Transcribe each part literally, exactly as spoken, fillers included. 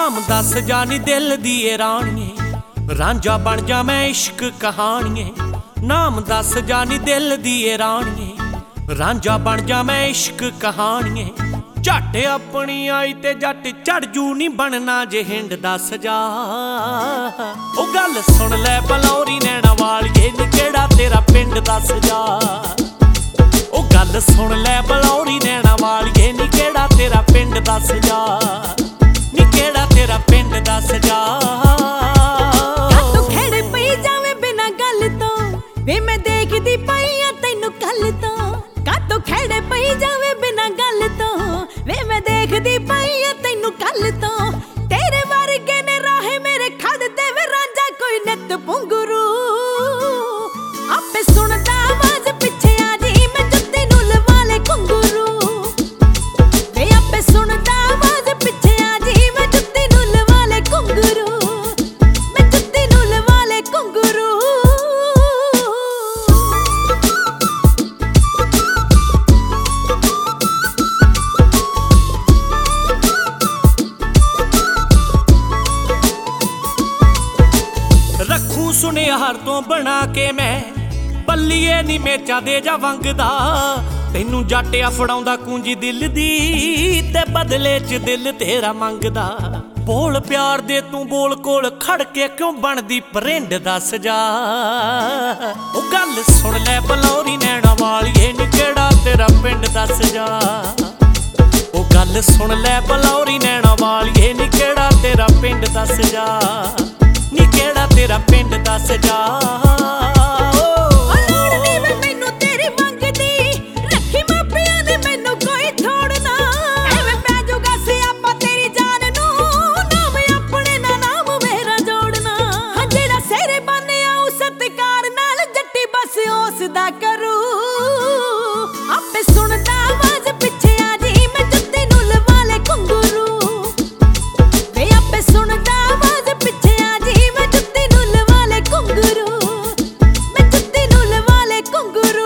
नाम दस जानी दिल दिए रानिए, रांझा बन जा मैं इश्क कहानिए। नाम दस जानी दिल दिए रानिए, रांझा बन जा मैं इश्क कहानिए। झट अपनी आई ते जट चढ़ जू नी बनना जे हिंड दस जा। ओ गल सुन लै बलौरी नैना वालिए नी केड़ा तेरा पिंड दस जा। ओ गल सुन लै बलौरी नैना वालिए नी केड़ा तेरा पिंड दस जा। नी केड़ा तेरा पिंड दस जा। तू खेड़ पई जावे बिना गल तो वे मैं देखदी पई आ तैनू कल तो। का तू खेड़ पई जावे बिना गल तो वे मैं देखदी पई आ तैनू कल तो। तेरे वर्गे ने राहे मेरे खड़ दे वे रांझा कोई नित पुंगरू। आपे सुनदा आवाज पिछे आ जी मैं जुत्ती नू लवा ले घुंगरू। वे आपे सुनदा आवाज पिछे आ जी मैं जुत्ती नू लवा ले घुंगरू। मैं जुत्ती नू लवा ले घुंगरू। रखू सुनिहार तो बना के मैं पल्लीए नी मेचा दे जा वंगदा। तैनू जाटिया फड़ाउंदा कुंजी दिल दी ते बदले च दिल तेरा मंगदा। बोल प्यार दे तू बोल कोल खड़ के क्यों बनदी परिंड दस जा। ओ गल सुन लै बलौरी नैना वालिए नी केड़ा तेरा पिंड दस जा। ओ गल सुन लै बलौरी नैना वालिए नी केड़ा तेरा पिंड दस जा। नी केड़ा तेरा पिंड दस जा। करू आपे सुनदा आवाज पिछे आ जी मैं जुत्ती नू लवा ले घुंगरू। वे आपे सुनदा आवाज पिछे आ जी मैं जुत्ती नू लवा ले घुंगरू। मैं जुत्ती नू लवा ले घुंगरू।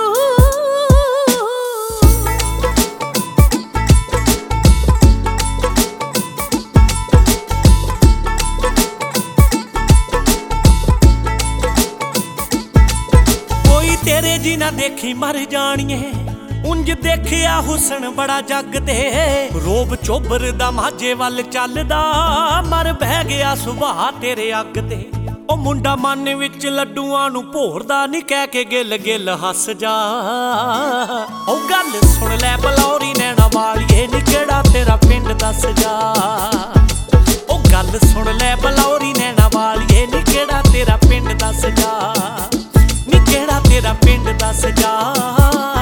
तेरे जी ना देखी मर जानिए उंज देखिया हुसन बड़ा जग ते। रोब चोबर दा माझे वल चलदा मर बह गया सुभाह तेरे अग ते। ओ मुंडा मन विच लड्डूआं नू भोरदा नी कह के गिल गिल हस जा। ओ गल सुन लै बलौरी नैना वालिए नी केड़ा तेरा पिंड दस जा। ओ गल सुन लै बलौरी नैना वालिए नी केड़ा तेरा पिंड दस जा। नी केड़ा तेरा पिंड दस जा।